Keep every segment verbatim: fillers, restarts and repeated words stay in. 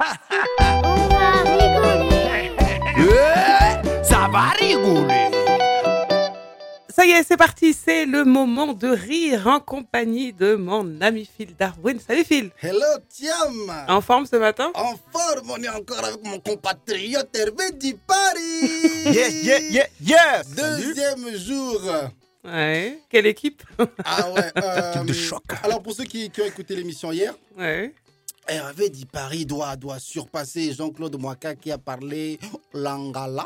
On va rigoler. Euh, ça va rigoler. Ça y est, c'est parti, c'est le moment de rire en compagnie de mon ami Phil Darwin. Salut Phil. Hello Thiam. En forme ce matin? En forme, on est encore avec mon compatriote Hervé Di Paris. Yes, yes, yes, yes. Deuxième jour. Ouais. Quelle équipe? Ah ouais. euh, Équipe de choc. Alors pour ceux qui, qui ont écouté l'émission hier, Ouais. Hervé Di Paris doit, doit surpasser Jean-Claude Mwaka qui a parlé Lingala.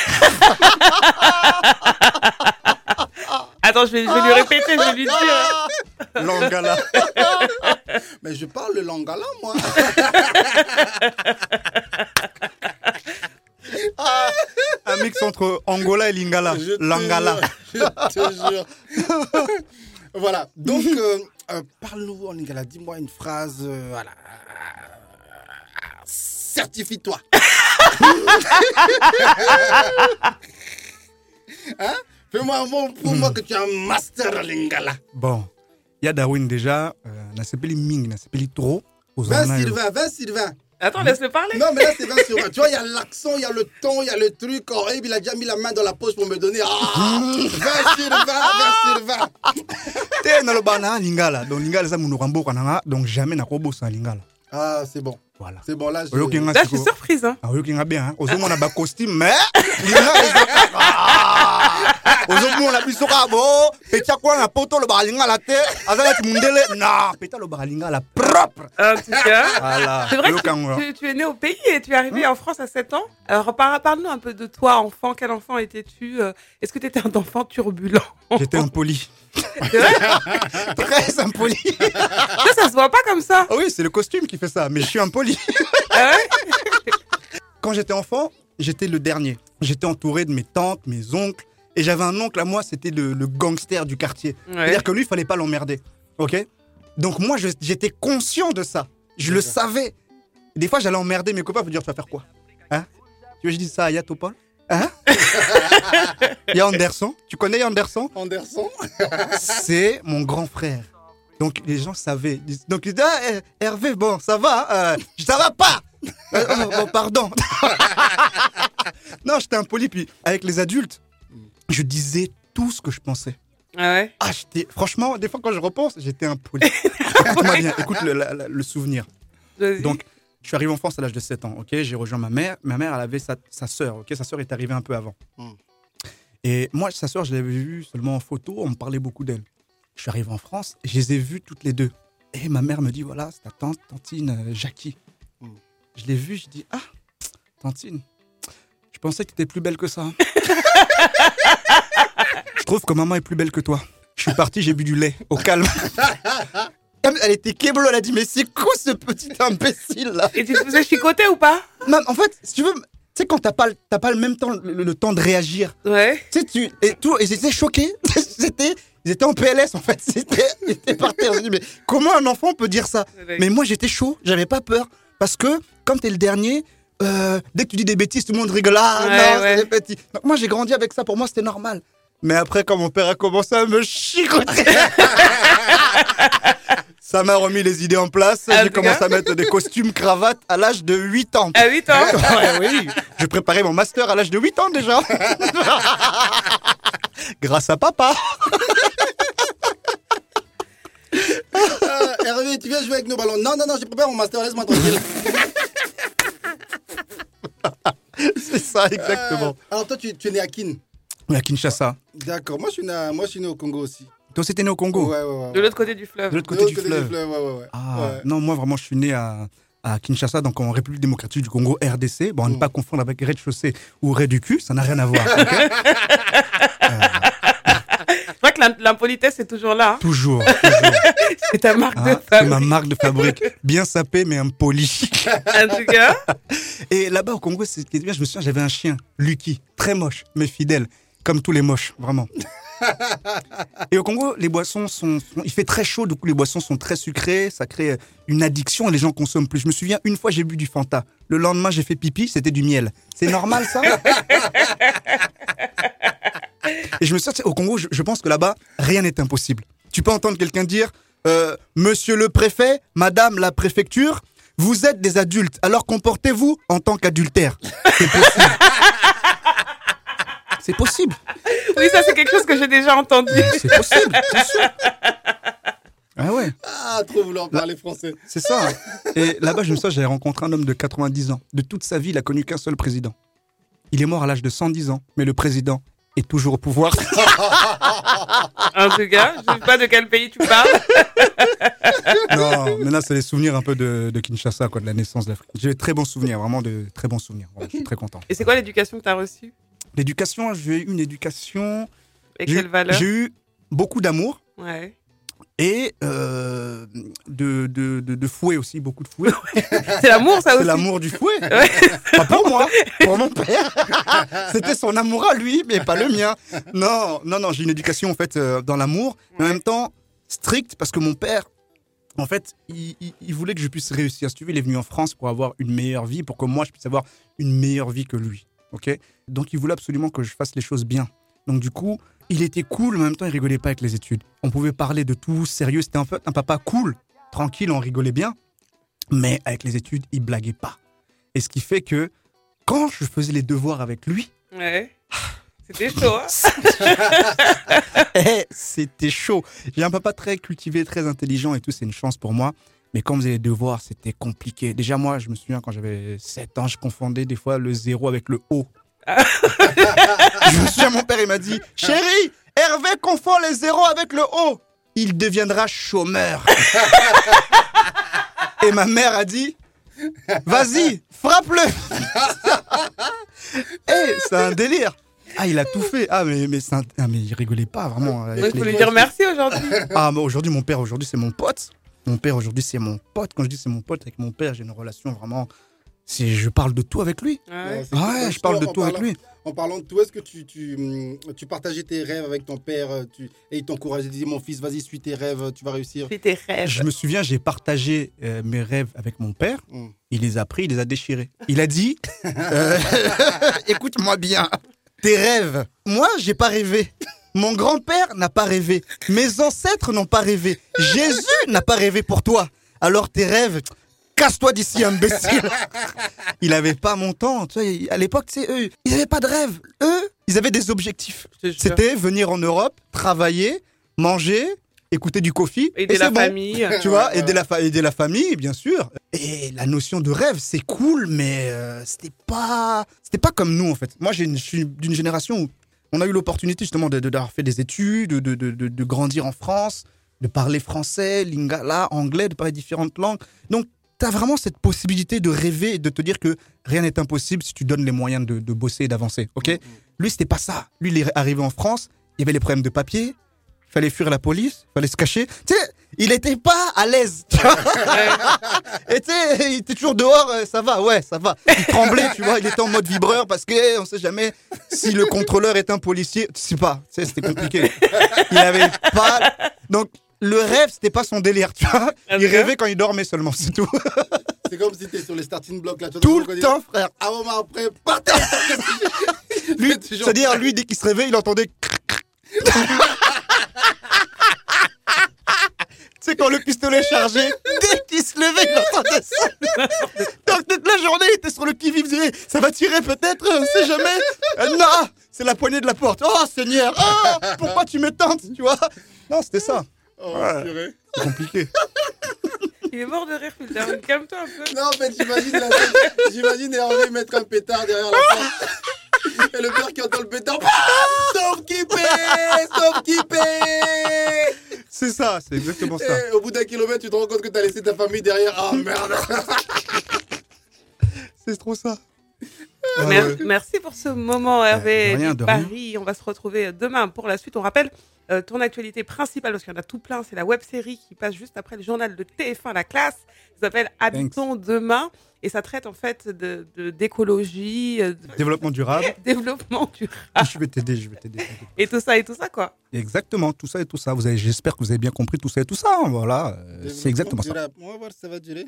Attends, je vais, je vais lui répéter, je vais lui dire. Lingala. Mais je parle le Lingala, moi. Ah, un mix entre Angola et Lingala. Je te Lingala. jure, Je te jure. Voilà. Donc, euh, euh, parle-nous en Lingala. Dis-moi une phrase. Euh, voilà. Certifie-toi. Hein? Fais-moi un mot pour moi que tu es un master en Lingala. Bon, il y a Darwin déjà. Euh, n'a sepeli ming, n'a sepeli trop. Aux vingt ornailles. Sylvain, vingt Sylvain. Attends, laisse-le parler. Non, mais là, c'est vingt sur vingt. Tu vois, il y a l'accent, il y a le ton, il y a le truc. Oh, et puis, il a déjà mis la main dans la poche pour me donner. Ah, vingt sur vingt, vingt sur vingt. T'es dans le bana Lingala. Donc Lingala, ça mon rambo kananga. Donc jamais n'a pas sans Lingala. Ah, c'est bon. Voilà. C'est bon, là, je... Oyo kinga Là, je suis siko. surprise. Hein. Ah, oyo kinga bien. Hein. Ozo mona ba costume, mais Lingala ezaka. Ah! Ozo mona biso ka bo. Petia kwa na poto le ba Lingala te. Azala ti mundele. Non, petia le ba Lingala propre. En tout cas. Voilà. C'est vrai Oyo que kanga. tu, tu, tu es né au pays et tu es arrivé en France à sept ans. Alors, par- parle-nous un peu de toi, enfant. Quel enfant étais-tu? euh, Est-ce que tu étais un enfant turbulent? J'étais impoli. C'est vrai? Très impoli. Ça, ça se voit pas comme ça. Ah oui, c'est le costume qui fait ça, mais je suis impoli. Ah ouais? Quand j'étais enfant, j'étais le dernier. J'étais entouré de mes tantes, mes oncles. Et j'avais un oncle à moi, c'était le, le gangster du quartier. Ouais. C'est-à-dire que lui, il fallait pas l'emmerder. Ok? Donc moi, je- j'étais conscient de ça. Je le savais. Des fois, j'allais emmerder mes copains pour dire, tu vas faire quoi? Hein? Tu veux que je dise ça à Yatopol? Hein? Il y a Anderson. Tu connais Anderson? Anderson. C'est mon grand frère. Donc les gens savaient. Donc ils disaient, ah, eh, Hervé, bon, ça va? euh, Ça va pas? Euh, oh, bon, pardon. Non, j'étais impoli. Puis avec les adultes, je disais tout ce que je pensais. Ah ouais? Ah, j'étais... Franchement, des fois quand je repense, j'étais impoli. Écoute-moi bien, écoute le, la- la- le souvenir. Vas-y. Donc, je suis arrivé en France à l'âge de sept ans, ok? J'ai rejoint ma mère. Ma mère, elle avait sa, sa sœur, ok? Sa sœur est arrivée un peu avant. Mm. Et moi, sa sœur, je l'avais vue seulement en photo, on me parlait beaucoup d'elle. Je suis arrivé en France, et je les ai vues toutes les deux. Et ma mère me dit, voilà, c'est ta tante, tantine euh, Jackie. Mm. Je l'ai vue, je dis, ah, tantine, je pensais que tu étais plus belle que ça. Hein. Je trouve que maman est plus belle que toi. Je suis parti, j'ai bu du lait, au calme. Elle était kéblo, elle a dit, mais c'est quoi ce petit imbécile là? Et tu te faisais chicoter ou pas? Non, en fait, si tu veux, tu sais, quand t'as pas, le- t'as pas le même temps, le, le temps de réagir, Ouais. tu sais, tu. Et tout, ils étaient choqués. C'était, ils étaient en P L S en fait. C'était, ils étaient par terre. Je me dis, mais comment un enfant peut dire ça? Mais moi, j'étais chaud, j'avais pas peur. Parce que, comme t'es le dernier, euh, dès que tu dis des bêtises, tout le monde rigole. Ah Ouais, non, ouais. c'est des petits. Donc, moi, j'ai grandi avec ça. Pour moi, c'était normal. Mais après, quand mon père a commencé à me chicoter. Ça m'a remis les idées en place. Ah, J'ai en tout commencé cas. à mettre des costumes, cravates à l'âge de huit ans. À huit ans? Ouais, oui, je préparais mon master à l'âge de huit ans déjà. Grâce à papa. Ah, Hervé, tu viens jouer avec nos ballons. Non, non, non, je prépare mon master, laisse-moi tranquille. C'est ça, exactement. Euh, alors toi, tu, tu es né à Kin. Oui, à Kinshasa. D'accord. Moi, je suis né, à- moi, je suis né au Congo aussi. Toi, c'était né au Congo? Ouais, ouais, ouais. De l'autre côté du fleuve. De l'autre De côté l'autre du fleuve. ouais, ouais, ouais. Ah, Ouais. non, moi, vraiment, je suis né à, à Kinshasa, donc en République démocratique du Congo, R D C. Bon, à ne Mm. pas confondre avec rez-de-chaussée ou rez du cul, ça n'a rien à voir. Ok. Je crois que l'im- l'impolitesse est toujours là. Hein. Toujours, toujours. C'est ta marque Hein, de c'est femme. ma marque de fabrique. Bien sapé, mais impoli. En tout cas. Et là-bas, au Congo, c'est ce qui est bien, je me souviens, j'avais un chien, Lucky, très moche, mais fidèle, comme tous les moches, vraiment. Et au Congo, les boissons sont, sont- il fait très chaud, du coup, les boissons sont très sucrées, ça crée une addiction et les gens consomment plus. Je me souviens, une fois, j'ai bu du Fanta. Le lendemain, j'ai fait pipi, c'était du miel. C'est normal, ça? Et je me souviens, tu sais, au Congo, je, je pense que là-bas, rien n'est impossible. Tu peux entendre quelqu'un dire euh, Monsieur le préfet, Madame la préfecture, Vous êtes des adultes, alors comportez-vous en tant qu'adultère. C'est possible. C'est possible. Oui, ça, c'est quelque chose que j'ai déjà entendu. C'est possible, c'est sûr. Ah ouais, Ah, trop vouloir parler français. c'est ça. Et là-bas, je me souviens, j'avais rencontré un homme de quatre-vingt-dix ans. De toute sa vie, il a connu qu'un seul président. Il est mort à l'âge de cent dix ans, mais le président est toujours au pouvoir. En tout cas, je ne sais pas de quel pays tu parles. Non, mais là, c'est les souvenirs un peu de, de Kinshasa, quoi, de la naissance de l'Afrique. J'ai de très bons souvenirs, vraiment de très bons souvenirs. Voilà, je suis très content. Et c'est quoi l'éducation que tu as reçue? L'éducation, j'ai eu une éducation... Et j'ai- quelle valeur? J'ai eu beaucoup d'amour Ouais. et euh, de, de, de, de fouet aussi, beaucoup de fouet. C'est l'amour, ça C'est aussi. l'amour du fouet. Ouais. Pas pour moi, pour mon père. C'était son amour à lui, mais pas le mien. Non, non, non, j'ai une éducation en fait euh, dans l'amour, mais en même temps stricte parce que mon père, en fait, il, il, il voulait que je puisse réussir. Si tu veux, il est venu en France pour avoir une meilleure vie, pour que moi je puisse avoir une meilleure vie que lui. Ok ? Donc il voulait absolument que je fasse les choses bien. Donc du coup, il était cool, mais en même temps, il rigolait pas avec les études. On pouvait parler de tout, sérieux. C'était en fait un papa cool, tranquille, on rigolait bien. Mais avec les études, il blaguait pas. Et ce qui fait que quand je faisais les devoirs avec lui, Ouais. C'était chaud, hein? eh, c'était chaud. J'ai un papa très cultivé, très intelligent et tout, c'est une chance pour moi. Mais quand on faisait les devoirs, c'était compliqué. Déjà, moi, je me souviens, quand j'avais sept ans, je confondais des fois le zéro avec le O. Je me souviens, mon père, il m'a dit « Chérie, Hervé confond les zéros avec le O. Il deviendra chômeur. » Et ma mère a dit « Vas-y, frappe-le. » Eh, c'est un délire. Ah, il a tout fait. Ah, mais, mais, c'est un- ah, mais il rigolait pas, vraiment. avec Il faut les- lui dire merci aujourd'hui. Ah, mais aujourd'hui, mon père, aujourd'hui, c'est mon pote. Mon père, aujourd'hui, c'est mon pote. Quand je dis c'est mon pote, avec mon père, j'ai une relation vraiment... C'est, je parle de tout avec lui. Ouais. c'est Ah ouais, cool. je parle de En tout avec parlant- lui. En parlant de tout, est-ce que tu, tu, hum, tu partageais tes rêves avec ton père euh, tu, et il t'encourageait, il disait mon fils, vas-y, suis tes rêves, tu vas réussir. Fais tes rêves. Je me souviens, j'ai partagé euh, mes rêves avec mon père. Mm. Il les a pris, il les a déchirés. Il a dit euh, écoute-moi bien, tes rêves, moi, j'ai pas rêvé. Mon grand-père n'a pas rêvé. Mes ancêtres n'ont pas rêvé. Jésus n'a pas rêvé pour toi. Alors tes rêves, casse-toi d'ici, imbécile. Il avait pas mon temps. Tu vois, à l'époque, tu sais, eux, ils avaient pas de rêve. Eux, ils avaient des objectifs. Je te jure. C'était venir en Europe, travailler, manger, écouter du coffee. Aider et la c'est bon. famille. Tu vois, aider la, fa- aider la famille, bien sûr. Et la notion de rêve, c'est cool, mais euh, c'était pas, c'était pas comme nous en fait. Moi, j'ai une- je suis d'une génération où on a eu l'opportunité justement de, de- d'avoir fait des études, de, de, de, de grandir en France, de parler français, lingala, anglais, de parler différentes langues. Donc, tu as vraiment cette possibilité de rêver et de te dire que rien n'est impossible si tu donnes les moyens de, de bosser et d'avancer. Ok ? Lui, c'était pas ça. Lui, il est arrivé en France, il y avait les problèmes de papier. Il fallait fuir la police, il fallait se cacher. Tu sais, il était pas à l'aise. tu vois. Et tu sais, il était toujours dehors, euh, ça va, ouais, ça va. Il tremblait, tu vois, il était en mode vibreur parce que on sait jamais si le contrôleur est un policier. Tu sais pas, tu sais, c'était compliqué. Il avait pas. Donc, le rêve, c'était pas son délire, tu vois. Ah, Il d'accord. rêvait quand il dormait seulement, c'est tout. C'est comme si t'es sur les starting blocks là. Tu vois, Tout quand le il- temps, frère. Un moment après, partez. Lui, Toujours- c'est-à-dire, lui, dès qu'il se réveille, il entendait. Tu sais, quand le pistolet est chargé, dès qu'il se levait, il entendait ça. Donc, toute la journée, il était sur le qui-vive, il disait, ça va tirer peut-être, on sait jamais. Euh, non, c'est la poignée de la porte. Oh, Seigneur, oh, pourquoi tu me tentes, tu vois. Non, c'était ça. Oh, Ouais. purée. C'est compliqué. Il est mort de rire, Filter. Calme-toi un peu. Non, en fait, j'imagine, la scène- j'imagine Hervé mettre un pétard derrière la porte. Et le père qui entend le pétard. Sauf qui paie, sauf qui paie. C'est ça, c'est exactement ça. Et au bout d'un kilomètre, tu te rends compte que t'as laissé ta famille derrière. Ah merde. C'est trop ça. Ah Mer- ouais. Merci pour ce moment, Hervé. de rien, du de rien. Paris. On va se retrouver demain pour la suite. On rappelle euh, ton actualité principale, parce qu'il y en a tout plein. C'est la web-série qui passe juste après le journal de T F un, La Classe. Ça s'appelle Habitons demain. Et ça traite en fait de, de- d'écologie, euh, de Développement durable. développement durable Je vais t'aider, je vais t'aider. et tout ça et tout ça, quoi. Exactement, tout ça et tout ça. Vous avez, j'espère que vous avez bien compris tout ça et tout ça. hein, Voilà, euh, c'est exactement ça. Durable. On va voir si ça va durer.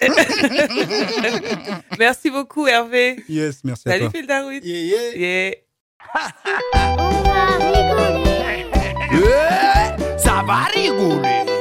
Merci beaucoup, Hervé. Yes, merci à Salut, toi. Phil Darwin. Yeah, yeah. Yeah. On va rigoler. Ça va rigoler.